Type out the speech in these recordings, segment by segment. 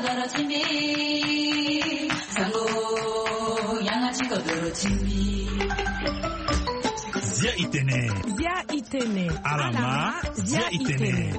kodoro chimbi sango yangachi kodoro chimbi Zia Itene Alama Zia Itene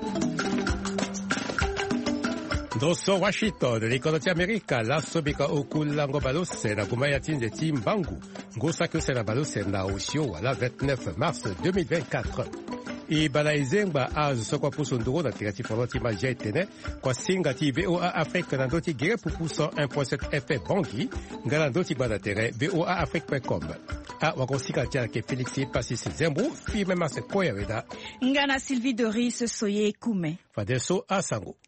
Doso Washington l'Economia America la sobika okulango balose na kumaya tinje timbangu ngosa que c'est la balose na osio wala 29 mars 2024 et balaizengba az sokwa pusunduro na tigati foroti maja Itene kwa singati VOA Afrique na doti gere pupuso 1.7 FM bangi ngala doti badatere voaafrique.com a wakosika tia ke Félix Passis Zembo fi mema se koyaweda ngana Sylvie Doris Soye Kume fadeso asango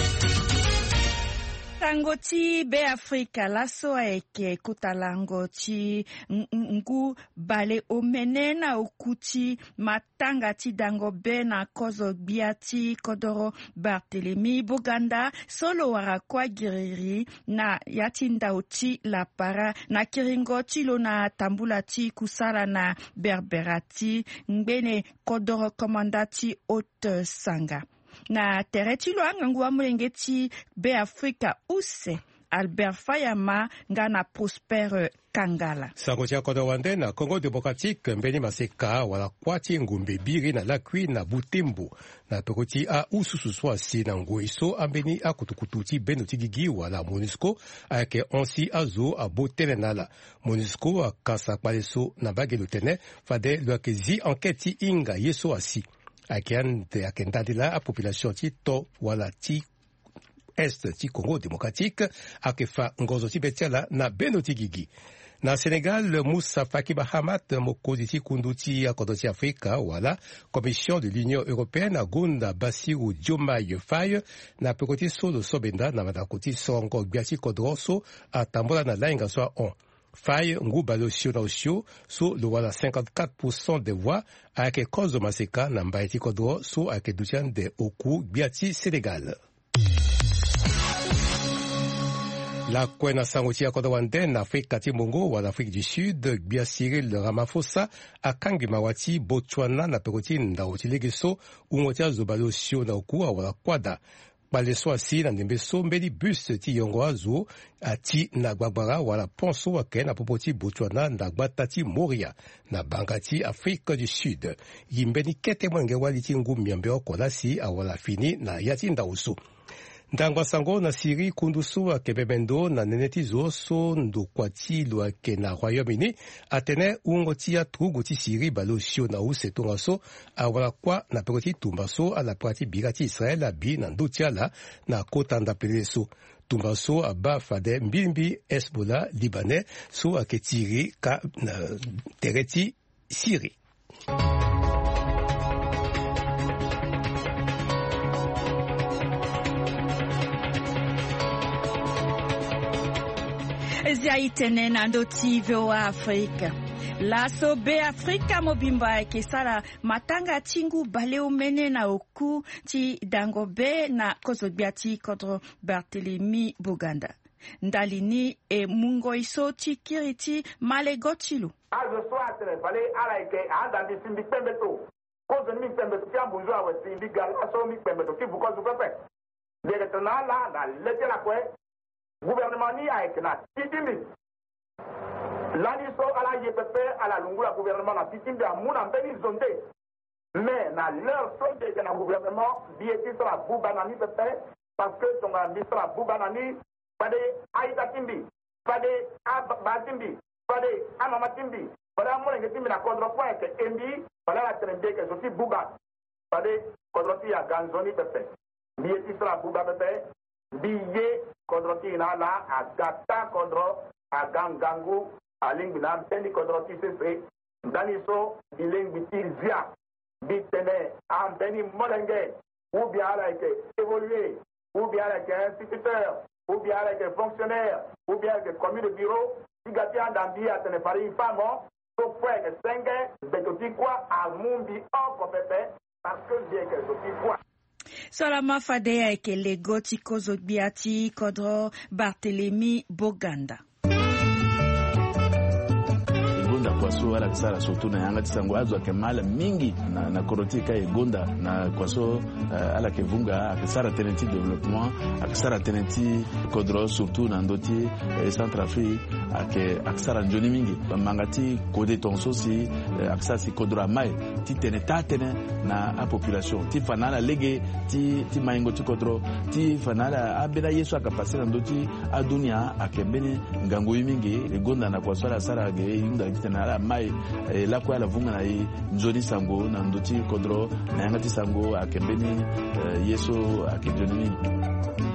Tango ti be Afrika laso eke kutalango ti ngu bale omenena ukuti matanga ti dango be na kozo biati kodoro Barthélemy Boganda solo wara kwa giriri na yatinda uti la para na kiringo ti lo na tambula ti kusala na berberati ngbene kodoro komandati haute sanga. Na tereti lo angangua mulengeti be Afrika use Albert Fayama ngana Prosper Kangala. Sangotia Kodowande na Congo Démocratique mbeni maseka wala kwati ngumbe biri na lakwi na Butembo na tokoti a usususwa si na ngoiso ambeni a kutukututi benoti gigi wala MONUSCO ake onsi azo a botene nala MONUSCO a kasa kwaleso na bagelotene fade lwakezi enquête inga yeso asi akendade la a population ti to wala ti est ti Congo démocratique akefa ngozo ti betiala na benoti gigi na Sénégal Moussa Faki Mahamat mokozi ti kundu ti akodo ti Afrika wala commission de l'Union européenne agunda Bassirou Diomaye Faye na pekoti solo sobenda na matakoti songo gbiati kodroso atambola na lainga so on Faye ngubalo sio na osio so lo wala 54% des voix ake kozo maseka na mbaiti kodro so ake dutian de oku biati Sénégal. La kwena sangoti ya kodawande na Afrika ti Mongo wala Afrique du Sud bia Cyril Ramaphosa akangi mawati Botswana na pekoti ndauti legeso ungotia zobalo sio na oku wala kwada baleso asi na ndembeso mbeli bus ti yongo azo ati na gbagbara wala ponso wake na popoti Botswana na gbata ti Moria na banga ti Afrique du Sud yimbeni kete mwenge wali ti ngu miambe okola si awala fini na yati ndauso ndangwa sango na Siri kundusu akebebendo na neneti zo so ndokwati lo ake na Royaume-Uni atene ungo ti ya trugu ti Siri balo sio na usetonga so awala kwa na pekoti tumbaso ala prati bigati Israel abi na ndutiala na kota ndapele so tumbaso aba fade mbimbi Hezbollah libanais so ake tiri ka na tereti Siri. Zia Itene na ndoti VOA Afrika. Laso be Afrika mobimba ke sala matanga tingu bale umene na oku ti dango be na kozobiati kodro Barthélemy Boganda. Ndalini e mungo iso ti kiriti male gotilu. Azo so atere bale ala ike anda di simbi pembeto. Kozo mi pembeto ti ambujwa we simbi gala so mi pembeto ti bukozu pepe. Deretana la na lete la kwe. Gouvernement ni a ekna titimi lani so ala yepepe ala lungula gouvernement na titimi amuna mbeni zonde mais na leur sonde que na gouvernement bieti sera bubanani pepe parce que ton ambi sera bubanani pade aida timbi pade abatimbi pade amama timbi pade amone que timbi na contre point que embi pade la trembe que soti buba pade contre ya ganzoni pepe bieti sera buba pepe biye kodroti na la agata kodro agangangu alingbi na beni kodroti sefe ndani so bilingbi tizia bitene ambeni molenge ou bien avec évoluer ou bien avec instituteur ou bien avec fonctionnaire ou bien avec commis de bureau sigati andambi atene pari famo so fue que senge betoti kwa amumbi oko pepe parce que bien que soti kwa Solama fadea eke lego ti kozo biati kodro Barthélemy Boganda. gonda kwaso ala kisara surtout na yanga tisango azo akemala mingi na koroti kai gonda na kwaso ala kevunga akisara tenenti développement akisara tenenti kodro surtout na ndoti Centrafrique akisara njoni mingi mangati kode tonso si akisara si kodro mai ti tenetane na a population ti fanala lege ti maingo ti kodro ti fanala abela yesu akapasira ndoti adunia akembeni ngango mingi gonda na kwaso ala sara ge yunda kitana mai la kwa la vunga na njoni sango na ndoti kodro na yanga ti sango akembeni yesu akijoni mingi.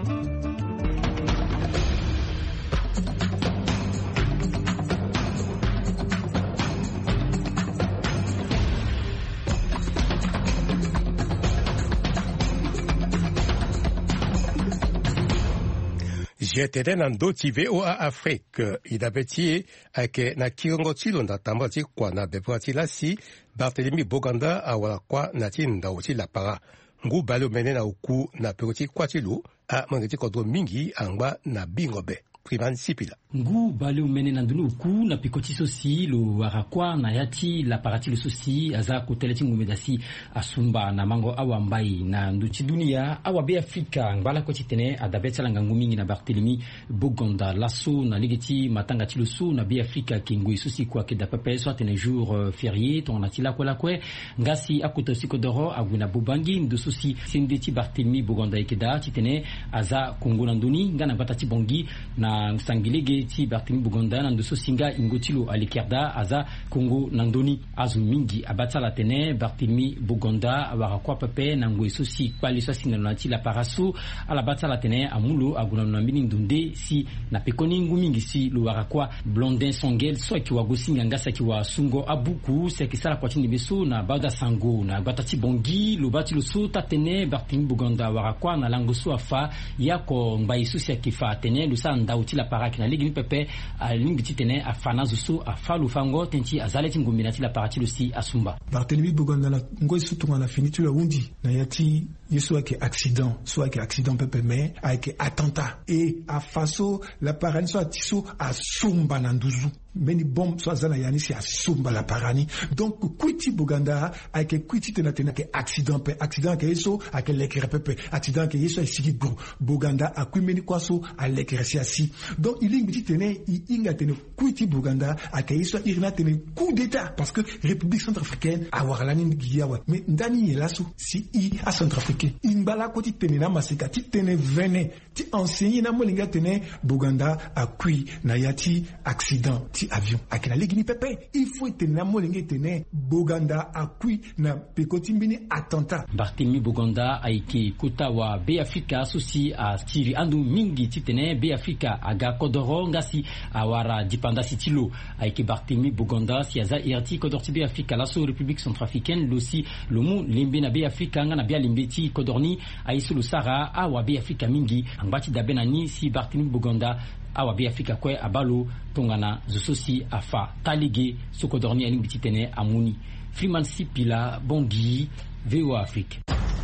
Jetete na ndoti VOA Afrique idabeti ake na kirongo chilo na tambati kwa na bepati lasi Barthélemy Boganda awala kwa na tinda uchi la para ngu balo mene na uku na pekoti kwa chilo a mangeti kodro mingi angba na bingobe Priman Sipila ngu bale umene na ndulu uku na pikoti sosi lo warakwa na yati la parati lo sosi aza koteleti ngumedasi asumba na mango awambai na nduchi dunia awabe Afrika ngala ko titene adabetsa langa ngumingi na Barthélemy Boganda lasso na ligeti matanga tilusu na be Afrika kingui sosi kwa ke da papa soit un jour férié ton atila ko la kwe ngasi akoto sikodoro aguna bubangi ndu sosi sindeti Barthélemy Boganda ikeda titene aza kongona nduni ngana batati bongi na sangilege ti Barthélemy Boganda na ndoso singa ingotilo alikerda aza Kongo nandoni azu mingi abatala tene Barthélemy Boganda awarakwa pepe na ngwe sosi kwali sosi na nati la paraso ala batala tene amulo aguna na mbini ndunde si na pekoni ngumingi si lo warakwa Blondin Songel so kiwa gosinga ngasa kiwa sungo abuku se kisala kwa chini beso na bada sango na batati bongi lo batilo so tatene Barthélemy Boganda warakwa na langoso afa yako mbai sosi akifa tene lo sa ndauti la paraki na ligi pepe alingi tene afana zusu afalu fango tenti azaleti nguminati la parati lusi asumba Barthélemy Boganda la ngoi sutunga la finiture la undi na yati yesu ake accident soit ake accident pepe mais ake attentat et a faso la parani soit tiso asumba na nduzu meni bomb soit zana yani si asumba la parani donc kuiti Boganda ake kuiti tena ke accident ke yeso ake lekere pepe accident ke yeso sigi gro Boganda akumeni kwaso alekere si asi donc il ingi tene inga tene kuiti Boganda ake yeso irna tene coup d'état parce que République centrafricaine a warlani ngiyawa mais ndani yelaso si a centrafricain imbala koti tene na masika ti tene vene ti enseigner na molinga tene Boganda akui na yati accident ti avion akina ligini pepe il faut tene na molinga tene Boganda akui na pekoti mbini attentat Barthélemy Boganda aiki kutawa be Afrika sosi a tiri andu mingi ti tene be Afrika aga kodoro ngasi awara dipanda sitilo aiki Barthélemy Boganda si aza irti kodorti be Afrika laso République centrafricaine losi lomu limbe na be Afrika ngana bia limbeti kodorni aisulu sara awa be Afrika mingi ambati dabenani si Barthélemy Boganda awa be Afrika kwe abalo tongana zososi afa talige sokodorni alimbiti tene amuni Freeman Sipila Bongi VOA Afrique.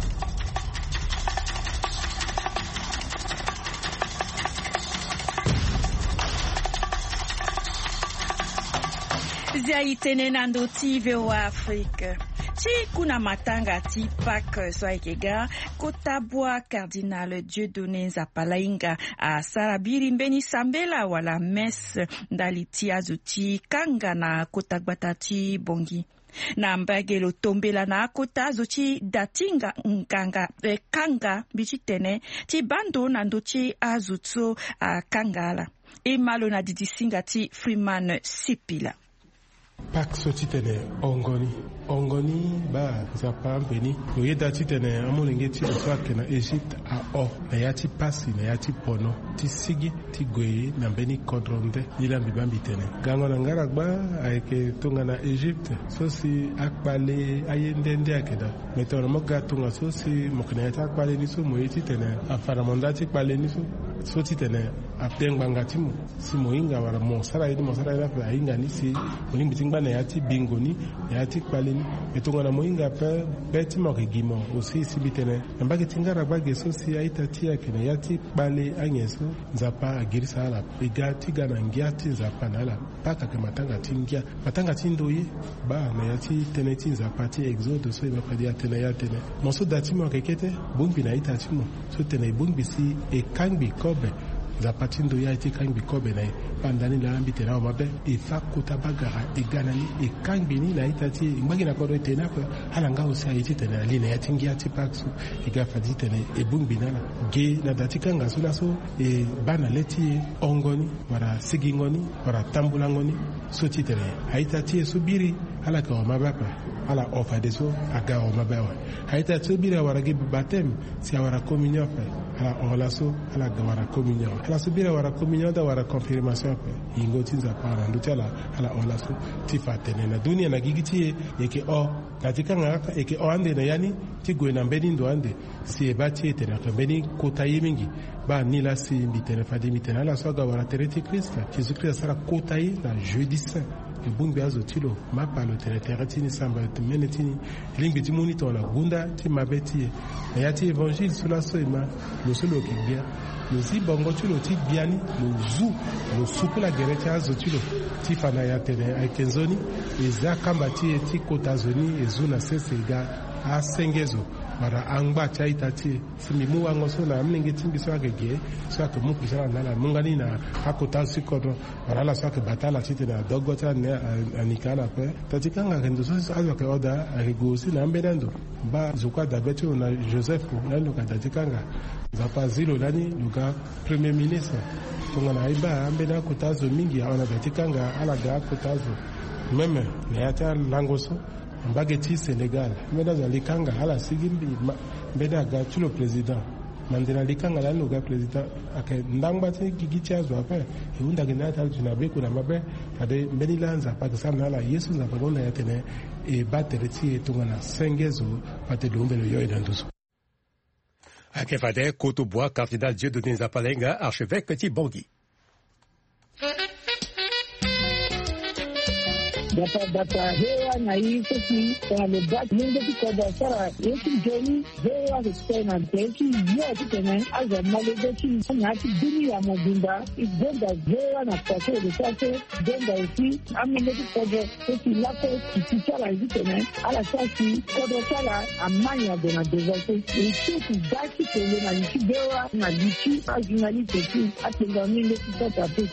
Ziaitene nando ti VOA Afrique. Ti kuna matanga ti Pâques soaikega kotabwa Cardinal Dieudonné Nzapalainga a sarabiri mbeni sambela wala mes ndali ti azuti kanga na kotagbata ti bongi. Na mbagelo tombela na kota zochi datinga kanga bichitene ti bando na ndochi azutso kangala. E malo na didisinga ti Freeman Sipila. Pak so titene ongoni ba zapa mbeni oyeda titene amolenge ti oswake na Egypte a o na yati pasi na yati pono ti sigi ti goye na mbeni kodronde ila mbibambi tene gango na ngaragba ayeke tonga na Egypte so si akpale ayendende akeda metono moga tonga so si mokene yati akpale ni so moye titene afara monda ti kpale ni so titene apengwanga timu si moinga wara mosara na ainga ni si moinga tingba na yati bingoni yati kwalini etonga na moinga pe beti mo regimo aussi si bitene mbage tingara bage so si aita tia kene yati bale anyeso nzapa agirisa ala igati gana ngiati nzapa na ala paka ke matanga tindoye ba na yati teneti nzapa ti exode so iba padia tene yatene moso dati mo kekete bumbi na ita timo so tene bumbi si e kangbi kobe zapatindo ya iti kangbi kobe na pandani la ambite na mabe e fakuta bagara e ganani e kangbi ni na itati mbagi na kodo tena ko halanga usa iti tena lina ya tingi ati paksu e gafadi tena e bumbi na ge na datika ngasula so e bana leti ongoni wara sigingoni wara tambulangoni so titene haitati subiri ala ka mabapa ala ofa deso aga o mabawa haita subiri wara ge batem si wara communion ala olaso ala gawara communion ala subira wara communion da wara confirmation pe ingo tinza para ndutela ala olaso tifatene na dunia na gigiti yeke o katika ngaka yeke o ande na yani tigwe na mbeni ndo ande si ebati etena kambeni kota yemingi ba nila si mbitene fadi mitena ala soga wara tereti Krista Jésus Christ sara kota yi na jeudi saint e bumbi azo tilo mapalo tereti ni samba menetini limbi timuni to la gunda ti mabeti na yati évangile sula soima lo solo kibia lo si bongo tilo ti biani lo zu lo sukula gereti azo tilo ti fana ya tene aikenzoni eza kamba ti kotazoni ezuna sesega a sengezo mara angba chaita ti simimu wango so na mlingi timbi so agege so akamu kisana nala mungani na akota sikodo mara la so batala ti na dogota ne anikala pe tatikanga kendo so azo ke oda agosi na mbedando ba zukwa dabeti na Joseph na luka tatikanga zapa zilo lani luka premier ministre tonga na iba ambeda kotazo mingi ana tatikanga alaga kotazo meme ne ata langoso mbageti Senegal mbeda za likanga hala sigimbi mbeda ga tulo president mandela likanga la nuga president ake ndangba te gigiti azo apa eunda gina ta jina be kuna mabe ade mbenilanza Pakistan hala Yesu na bagona yatene e batereti etungana sengezo pate dombelo yo idanduso ake fade Kotoboa cardinal Dieudonné Nzapalenga archevêque ti Bangui. Data hewa na hii sisi kwa mbaki nyingi kwa sara yesu jeni hewa kusema teki yote tena aza malegechi na dunia mobimba ibonda hewa na kwato de sase bonda isi amene kwa sisi lako kichara hizi tena ala sasi kwa sala amanya de na devase isi baki tele na nchi hewa na lichi ajinali teki atenga mimi kitata tu.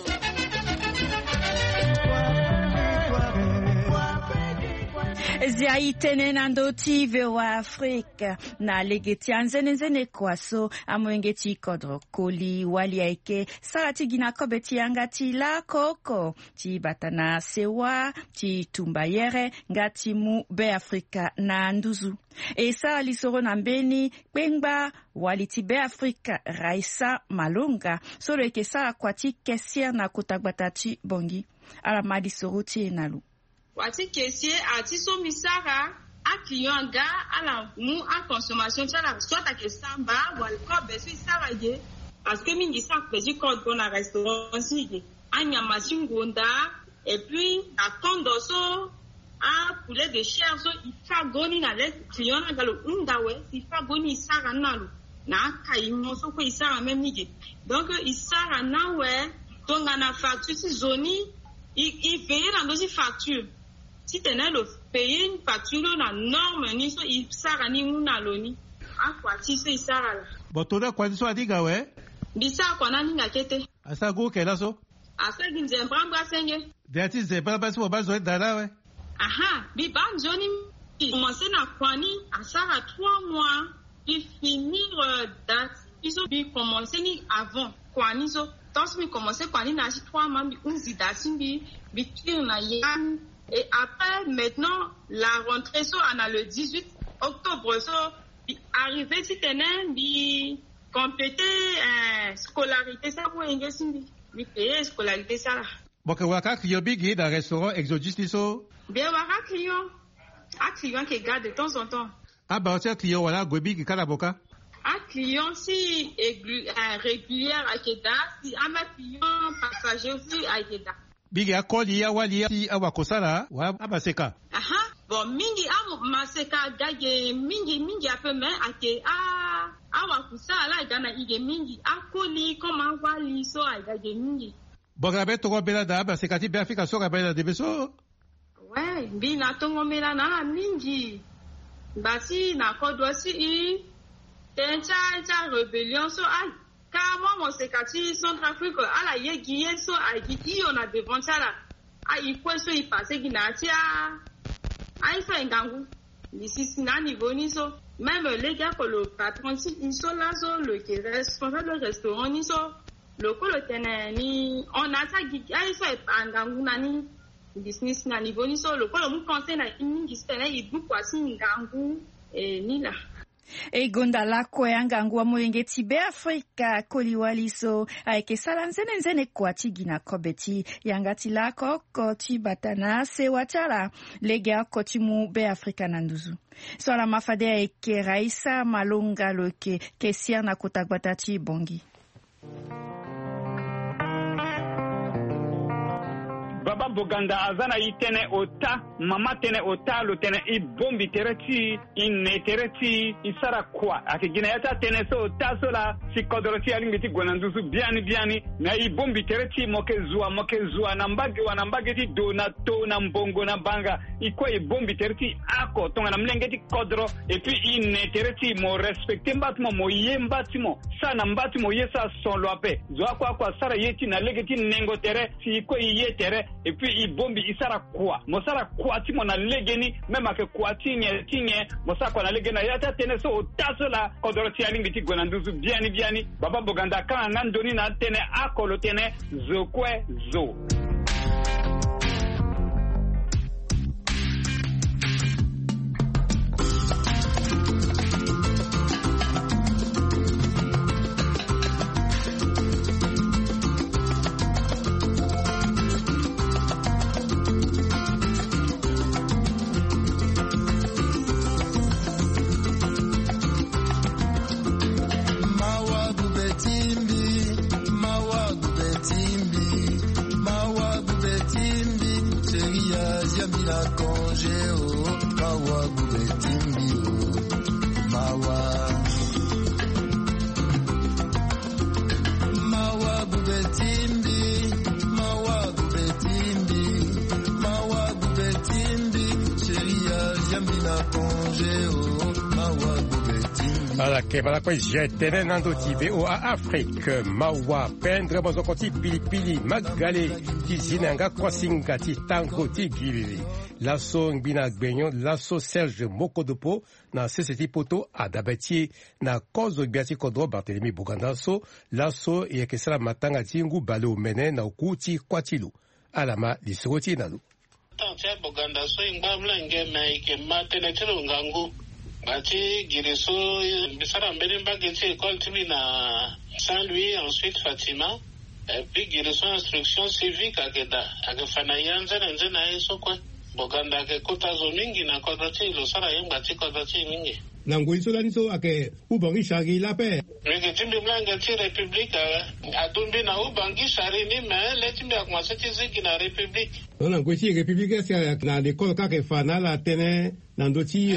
Ziaitene nandoti vewa Afrika na legeti anzenezene kwaso amwengeti kodro koli wali aike salati gina kobeti angati la koko ti batana sewa ti tumbayere ngati mu be Afrika na nduzu e sala lisoro na mbeni pengba wali ti be Afrika Raisa Malonga solo eke sala kwati kesier na kotagbata bongi ala madi soruti enalu wati kesier atiso misara a client ga ala mu a consommation tala soit à que samba wal ko besu sara ye parce que mingi sa peji code pour na restaurant si anya masingonda et puis à kondoso a poulet de chair so ifa goni na le client na galo undawe ifa goni sara nalu na kaimo so ko isara même nige donc isara na we donc na facture si zoni il paye dans dosi facture si tenait le payer une facture na norme ni so isara ni munaloni akwati so isara la botoda kwati so adiga we bisa kwa nani ngakete asa go kela so asa ginze mbramba senge dati ze baba so bazo dala we aha bi banjoni commencer na kwani asara 3 mois il finir date iso bi commencer ni avant kwani so donc mi commencer kwani na 3 mois bi unzi date bi tire na yan. Et après, maintenant, la rentrée, so, on a le 18 octobre, so, arrivé, si t'es bi compléter scolarité, ça, pour engager, bi payer scolarité, ça, là. Bon, que waka client bigi dans restaurant exotique, so? Bien, waka client qui garde de temps en temps. Ah, bah, c'est client, voilà, gwebi, qui kalaboka? un client si régulière à Keda, si un client passager aussi à Keda. Bigi akoli ya wali si awakosala wa abaseka. Aha, bon mingi maseka gage mingi ape men ake awakusala gana ige mingi akoli koma wali so gage mingi. Boga be to bela da abaseka ti be Afrika so bela de beso. Ouais, bi na tongo mela na mingi. Basi na kodwa si tencha rébellion so ai. Car moi, mon secati Centrafrique, à la yegiye so a gidi on a devant ça là. A il faut so il passe ginatia. A so engangu. Ici c'est na niveau ni so. Même les gars pour le patron ils sont là so le qui responsable du restaurant ni so. Le ko le tenani on a ça gidi a so engangu nani business na niveau ni so le ko le mu conseil na ingi stene il bu kwa si engangu ni là. Egonda lako yangangu wa mulengeti be Afrika koliwaliso aike sala nzene kwa tigina kobeti yangati lako koti batana se watala lega koti mu be Afrika nanduzu so la mafade aike Raisa Malonga loke kesia na kutagbatachi bongi Baba Boganda azana itene ota mama tene ota lo tene I bombi tereti ine tereti isara kwa akigina yata tene so ota so la sikodoroti alingiti gwananduzu biani na I bombi tereti moke zua nambage ti donato na mbongo na banga iko I bombi tereti ako tonga na mlengeti kodro et puis ine tereti mo respecte mbatimo mo yembatimo sana mbatimo yesa son loape zwa kwa sara yeti na legeti nengo tere si iko iye tere et puis il bombi isara kwa mosara kwa ti mona legeni même ake kwa tinye mosara kwa na legena yata tene so taso la kodoroti alingiti gwananduzu biani Baba Boganda kan ngandoni na tene akolo tene zokwe zo Voilà quoi, j'ai tenu nando tive au Afrique, mawa pendre bozokoti pilipili magale tizinanga kwasinga titango tigiri laso ngbina gbenyo laso Serge Mokodopo na seseti poto adabati na kozo biati kodro Barthélemy Boganda so laso yekesala matanga tingu bale omene na okuti kwatilu alama lisoti nalu Tantia Boganda so ingabla ngeme ke matene tilo ngangu Bati Giriso, Bissara Mbemba Geti école Timina Saint-Louis, ensuite Fatima, et puis Giriso instruction civique à Geda, à Gefanayanza, Nzena Sokwe, Boganda Kota Zomingi, na Kodati, Losara Yambati Kodati Mingi. Nanguiso Laniso, ake Ubangi Shari Lape. Regetimbi Blangati République, Adumbi na Ubangi Shari ni, mais Letimbi Akmaseti Zigi na République. Nanguisi République, c'est na l'école Kake Fana, la Tene. Nandoti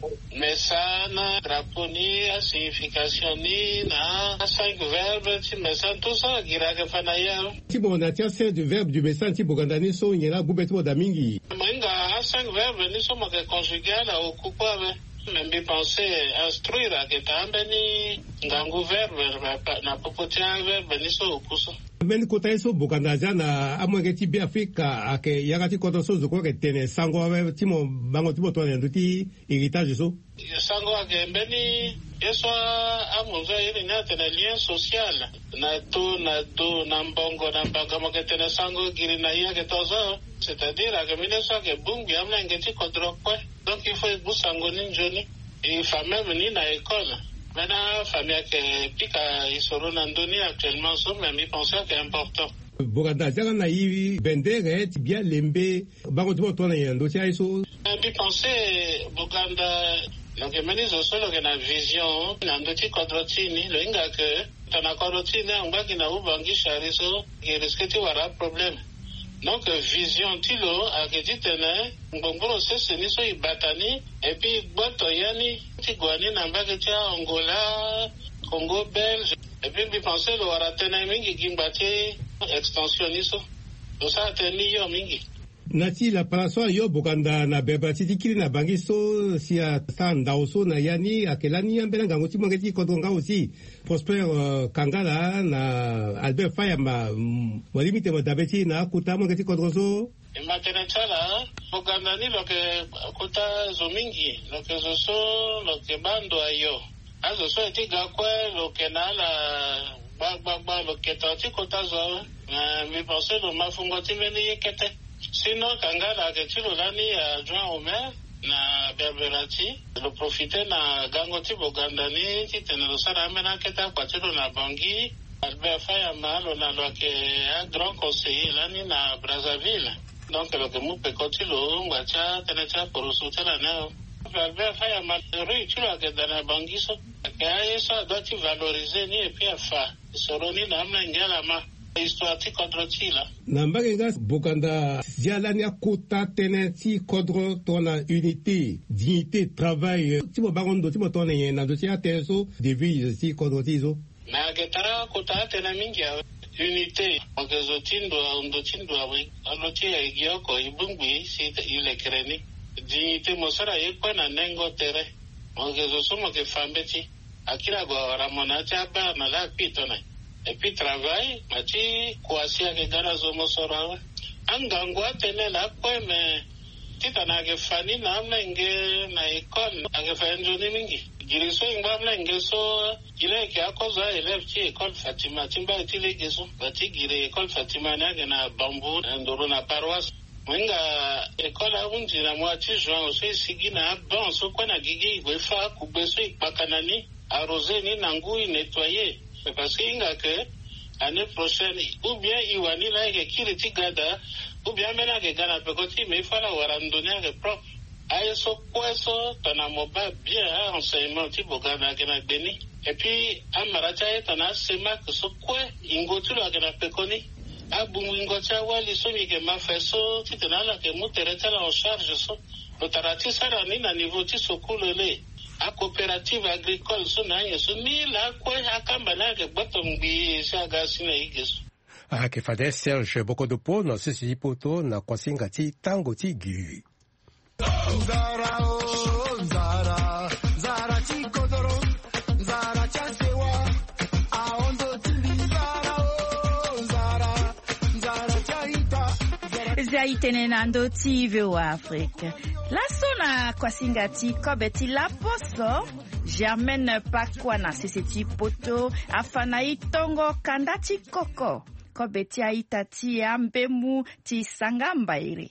Messana, Draponi, a signification ni na 5 verbes, ti messan tout ça giraka fanaya. Ti bon natia c'est du verbe du messan ti bogandani so nyela gubetmo da mingi. Menga a 5 verbes ni so make conjugal au coupa même penser instruire à ketambeni ngangu verbe na popotia verbe ni so kuso. Men kota so bokandaja na amwengeti bi Afrika ake yagati kota so zoko ke tene sango ave timo bango timo to nduti héritage so sango ake mbeni yeso amunzo ile na tena lien social na do na mbongo na mbanga maketena sango giri na yake tozo c'est-à-dire que mine so ke bungi amna ngeti kodro kwa donc il faut busango ni njoni il faut même ni na école. Maintenant, famille qui pique à Isorona Ndoni actuellement, mais je pense que c'est important. Boganda jana na yi bendere tibia lembe bango tumo tona yando tia iso. Je pense Boganda donc menizo solo que na vision na ndoti kodrotini lo inga ke tana kodrotini ngaki na ubangi shariso ke risketi wara problem donc vision tilo aketi tene ngongoro sese niso ibatani et puis boto yani tigwani na mbaki cha Angola Congo belge et puis bi penser lo wara tene mingi gimbati extension niso to sa teni yo mingi nati la palaswa yo bokanda na beba titikiri na bangiso sia sanda oso na yani akelani ambela ngango timongeti kodonga aussi Prosper Kangala na Albert Fayama molimite modabeti na kutamo ngeti kodrozo imatene chala bokanda ni loke kuta zomingi loke zoso loke bando ayo azo so etiga kwe loke nala ba loke tati kota zo mi pense lo mafungo timeni yekete sinon Kangala ketilo lani adjoint au maire na Berberati le profiter na gangoti bogandani titene lo sara mena keta kwatilo na Bangui Albert Fayama lo na lo ke un grand conseiller lani na Brazzaville donc lo ke mu pe kotilo ngwacha tenecha porosutela na Albert Fayama réussir ke dans Bangui so ke ça doit être valorisé ni et puis fa soroni na mngela ma histoire ti contre tila na mbagenga bokanda zialani akota tene ti kodro tona unité dignité travail ti mo bangondo ti mo tona na dossier ateso devis ti kodro tizo na geta kota tene mingi unité ongezo tindo ndo tindo awe aloti egioko ibungwi si ile kreni dignité mosara yekwa na nengo tere ongezo somo ke fambeti akira go ramona cha ba na la pitona et puis travail mati kuasia ke gana zomo sora angangwa tene la kweme tita na ke fani na mlenge na ikon age fanjo ni mingi giriso ingba mlenge so ile ke akoza elef chi ekol Fatima timba itile geso bati gire ekol Fatima na na bambu ndoro na paroisse mwinga ekola unji na mwati juin so sigina bon so kwa na gigi igwefa kubeso ipakanani arroser ni nangui nettoyer parce que l'année prochaine ou bien iwani la ke kiriti gada ou bien mena ke gana pekoti mais il faut la warandonner ke propre ayeso kweso tana moba bien enseignement ti bogana ke na beni et puis amaracha tana sema que so kwe ingotu la ke na pekoni abungu ingocha wali so mi ke mafeso ti tana la ke mutereta la en charge so lotarati sara ni na niveau ti sokulele a coopérative agricole so na yeso ni la kwa akamba na ke botombi saga sina igeso ke fade Serge Bokodopo na sisi poto na kwasinga ti tango ti giri Zara o Zara Zara ti kodoro Zara chasewa aondo ti Zara o Zara Zara chaita zaitenenando ti VOA Afrique lasona kwasingati kobeti la poso Germaine Pakwana siseti poto afana itongo kandati koko kobeti aitati ambemu ti sangambaire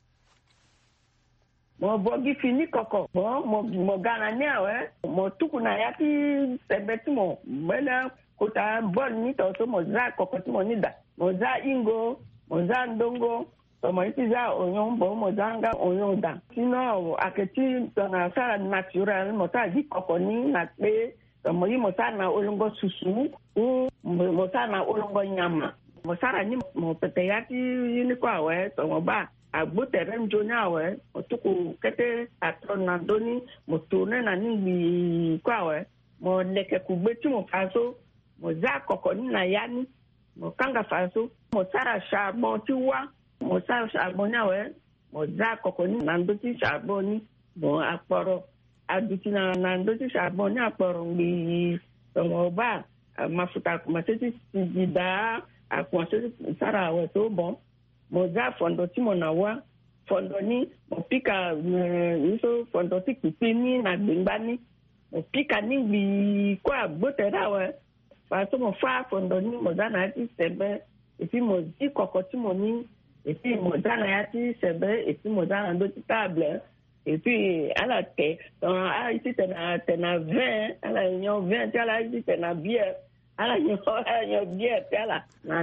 mo bogi fini koko mo gana nyawe mo tukuna yati sebeti mo mena kota bol ni to so mo za koko ti mo nida mo za ingo mo za ndongo mo itiza onyon bo mo zanga onyon da sino aketi tona sara natural mo ta di koko ni na pe mo yi mo sana olongo susu mo sana olongo nyama mo sara ni mo pete yati ni kwa we to mo ba agbotere njonya we otuku kete atrona doni mo tone na ni kwa we mo leke kugbeti mo faso mo za koko ni na yani mo kanga faso mo sara charbon tiwa mo sara charbon nya we mo za koko ni na ndoti charbon ni mo akporo aduti na ndoti charbon ni akporo ngi to mo ba mafuta kumaseti sida akwase sara we to bon mo za fondo ti mo na wa fondo ni mo pika niso fondo ti kipini na gbingba ni mo pika ni bi kwa gbotera we fa so mo fa fondo ni mo za na ti sebe et puis mo di koko ti mo ni et puis mo za na ti sebe et puis mo za na do ti table et puis ala te a ici tena vin ala nyo vin ti ala ici tena bière ala nyo bière ti ala nani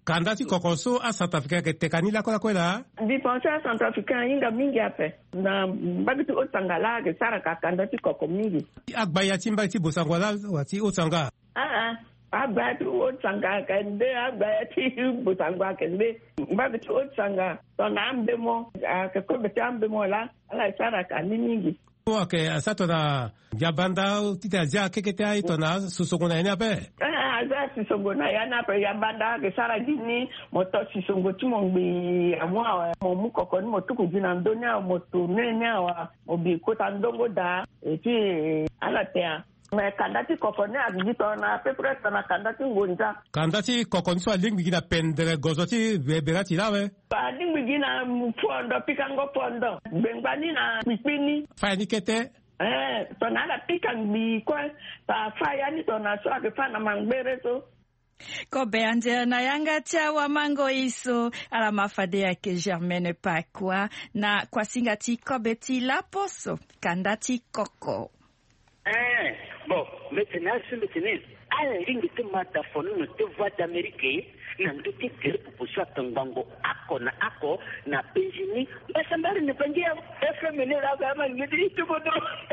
kanda ti kokoso a Centrafricain ke tekani la kola kwela dipense a Centrafricain inga mingi ape na mbagi ti otangala ke sara ka kanda ti koko mingi agbaya ti mbagi ti bosangwala wati otanga agbaya ti otanga kende agbaya ti bosangwa kende mbagi ti otanga tona ambemo ke kobe ti ambemo la ala sara ka ni mingi okay asa tona jabanda tita ja kekete ai tona susongona ene ape aza sisongona yana pe yabanda ke sara gini moto sisongo ti mongbi amwa mo mukoko ni motuku gina ndonya moto nenya wa obi kota ndongo da eti ala tea me kandati kokone agito na pepre na kandati ngonja kandati kokoni so lingwi gina pendere gozoti beberati lawe ba lingwi gina mfondo pikango pondo bengbani na pipini fani kete tona la pikangi kwa ta faya ni tona so akifana mangbere so Kobe ande na yanga tia wa mango iso ala mafade yake Germaine Pakwa na kwa singati kobe ti la poso kandati koko bon maintenant ala lingi te matafoni no te voix d'Amérique na nduti kere pupusa tangango ako na penjini basambari ne pangia FM ne la gama ngidi tubodo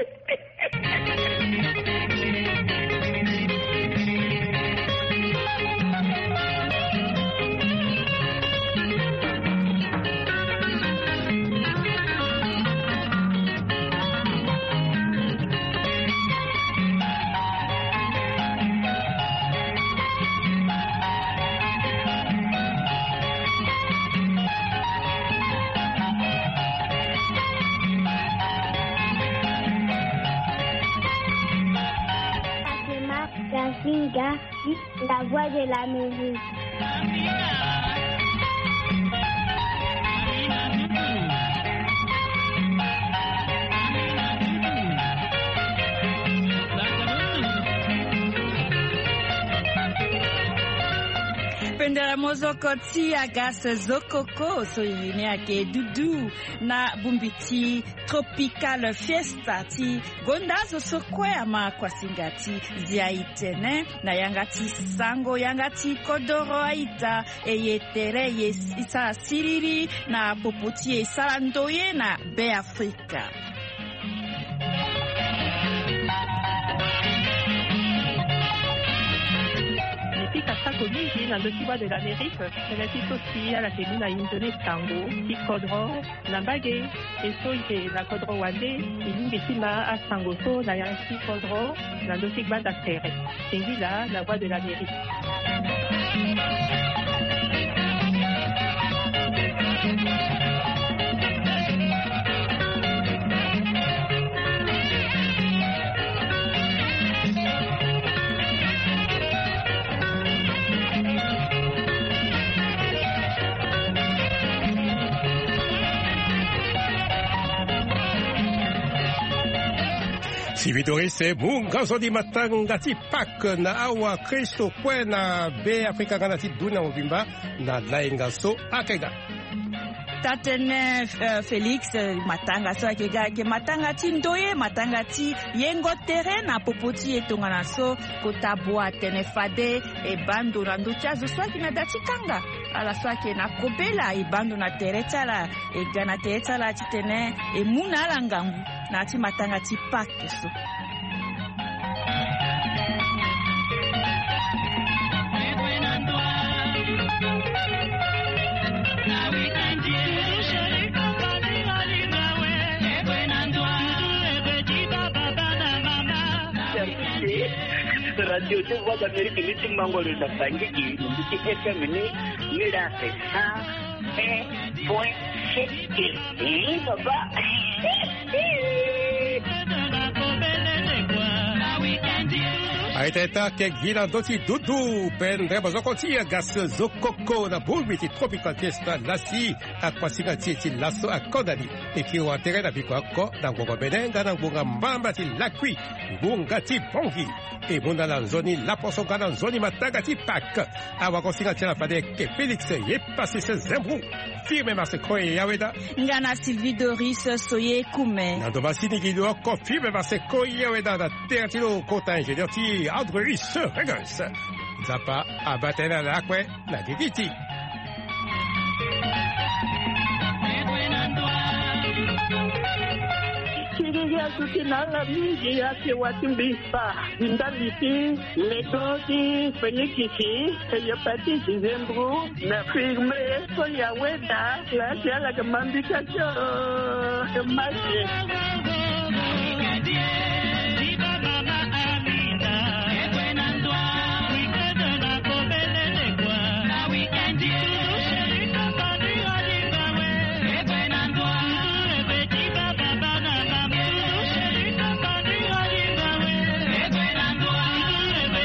Zinga, la voix de l'Amérique. Pendera mozoko ti agas zokoko so yini ake dudu na bumbiti tropical fiesta ti gondazo sokwe ama kwa singati ziaitene na yangati sango yangati kodoro aita eyetere isa siriri na popoti isala ndoye na be Afrika. Na le voix de l'Amérique, elle a dit aussi à la fémina indone tango, qui kodro, na bagé, et soye la kodro wande, et l'imbetima à sangoso, la yansi kodro, na le sigma d'affaires. C'est là la voix de l'Amérique. Sividorise mungazo di matanga ti pak na awa Kristo kwe na be Afrika gana ti duna mobimba na lainga so akega. Tatene Felix matanga so akega ke matanga ti ndoye matanga ti yengo terrain na popoti etonga na so kotabwa tene fade e bando na ndutia zo so akina dati kanga ala so akina kobela e bando na teretala e gana teretala ti tene e muna ala ngangu na ti matanga ti pak so Radio te voix d'Amérique ni timbango le nafangi ki ndi FM ni la c'est ça 1.7 baba Aiteta ke gila doti dudu pendre bazokotia gas zokoko na bulbiti tropical fiesta lasi akwasinga ti laso akodani ikiwa tere na bikoko na ngoko benenga na ngunga mbamba ti lakwi ngunga ti bongi e bunda na zoni la posonga na zoni matanga ti pak awakosinga ti la fade ke Felix ye pasi se zembru firme masekoi yaweda. Ngana Sylvie Doris soye kume. Nando basini gido ko firme masekoi yaweda da tertilo kota ingénieur ti Andreus Regos. Zapa abatela lakwe na digiti. Kiriya tukinala mingi yake watimbisa indaliti metodi fenikisi eyapati zembru na firme so ya weda la kamambika cho maje